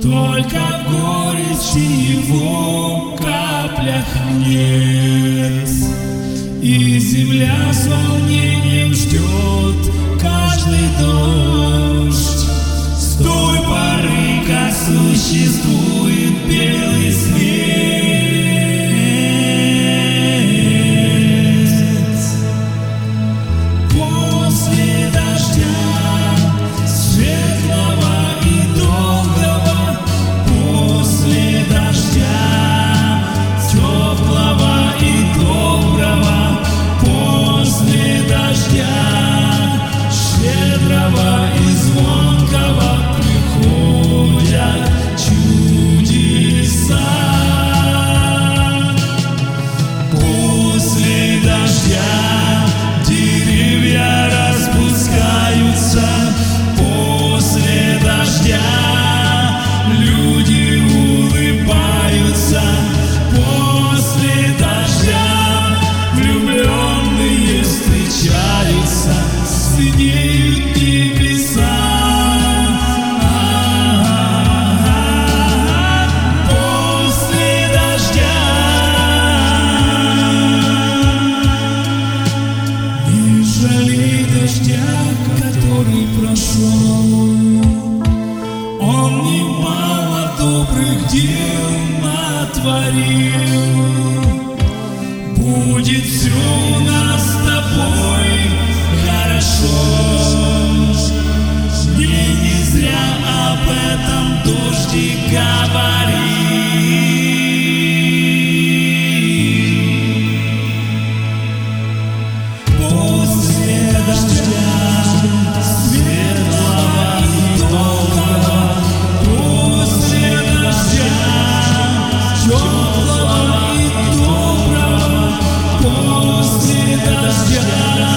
Только в горечи его каплях нет, и земля с волнением ждет каждый дождь. С той поры, как существует белый свет, после дождя светлого и долгого, после дождя теплого и доброго, после дождя щедрого и звонкого приходят чудеса. После дождя деревья распускаются, после дождя люди улыбаются, после дождя влюбленные встречаются, синеют небеса. После дождя не жалей дождя, который прошел. Он немало добрых дел натворил. Будет все у нас с тобой хорошо. Мне не зря об этом дождик говорил. После дождя светлого и долгого, после дождя теплого и доброго, после дождя